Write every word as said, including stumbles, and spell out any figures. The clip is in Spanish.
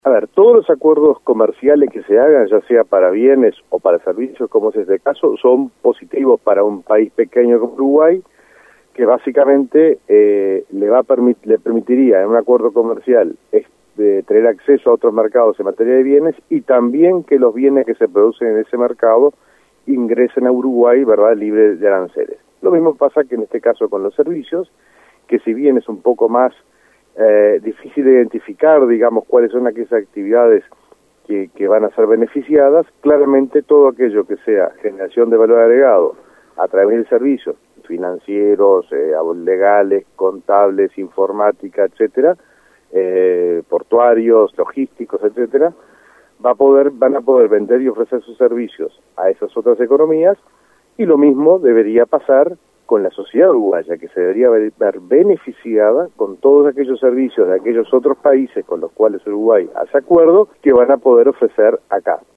A ver, todos los acuerdos comerciales que se hagan, ya sea para bienes o para servicios, como es este caso, son positivos para un país pequeño como Uruguay, que básicamente eh, le va a permit le permitiría en un acuerdo comercial este, tener acceso a otros mercados en materia de bienes y también que los bienes que se producen en ese mercado ingresen a Uruguay, ¿verdad?, libre de aranceles. Lo mismo pasa que en este caso con los servicios, que si bien es un poco más Eh, difícil de identificar, digamos, cuáles son aquellas actividades que, que van a ser beneficiadas, claramente todo aquello que sea generación de valor agregado a través de servicios financieros, eh, legales, contables, informática, etcétera, eh, portuarios, logísticos, etcétera, va a poder, van a poder vender y ofrecer sus servicios a esas otras economías, y lo mismo debería pasar con la sociedad uruguaya, que se debería ver, ver beneficiada con todos aquellos servicios de aquellos otros países con los cuales Uruguay hace acuerdo, que van a poder ofrecer acá.